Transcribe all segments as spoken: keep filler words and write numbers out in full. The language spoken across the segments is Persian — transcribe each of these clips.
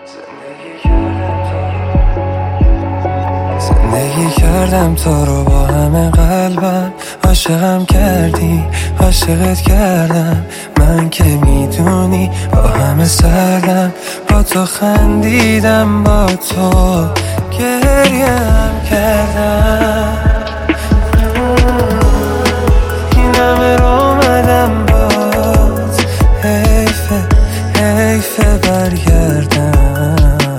زندگی کردم تو رو با همه قلبم، عاشقم کردی عاشقت کردم، من که میدونی با همه سردم، با تو خندیدم با تو گریم کردم، این همه رو اومدم باز، حیفه حیفه برگردم.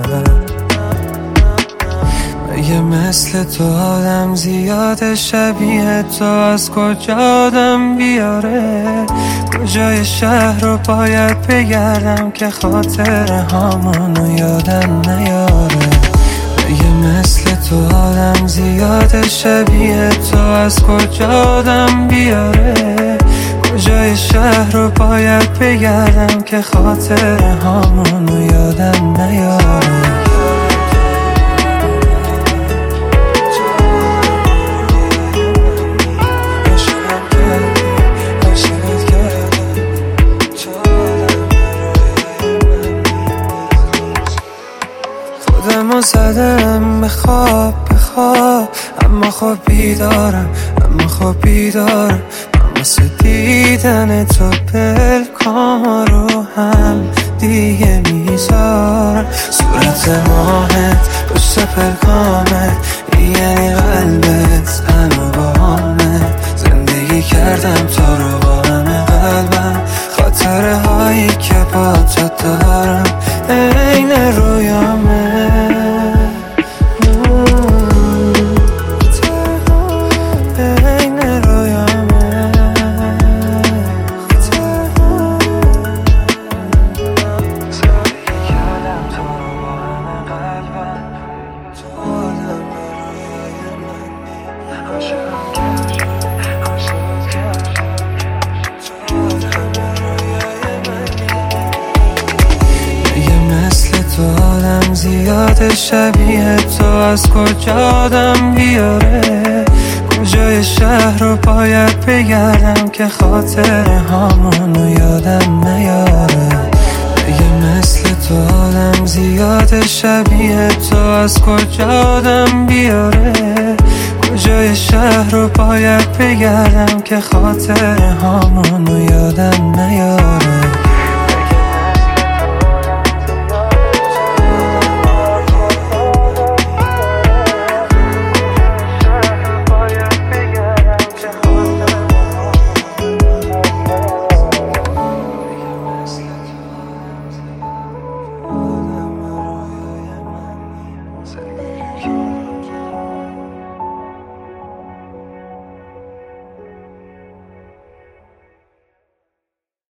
مگه مثل تو آدم زیاده شبیه تو از کجا آدم بیاره؟ کجای شهر رو باید بگردم که خاطر هامونو یادم نیاره؟ مگه مثل تو آدم زیاده شبیه تو از کجا آدم بیاره؟ کجای شهر رو باید بگردم که خاطر هامونو یادم نیاره؟ خودمو زدم به خواب به خواب، اما خب بیدارم اما خب بیدارم، من واسه دیدن تو پلکام رو هم دیگه میذارم. صورت ماهت پشت پلکامت یعنی قلبت هنو با همه، زندگی کردم تو رو با همه قلبم، خاطره هایی که با تو دارم این رویامه. زیاده شبیه تو از کجا آدم بیاره؟ کجای شهر رو باید بگردم که خاطر هامونو یادم نیاره؟ مگه مثل تو آدم زیاده شبیه تو از کجا آدم بیاره؟ کجای شهر رو باید بگردم که خاطر هامونو یادم نیاره؟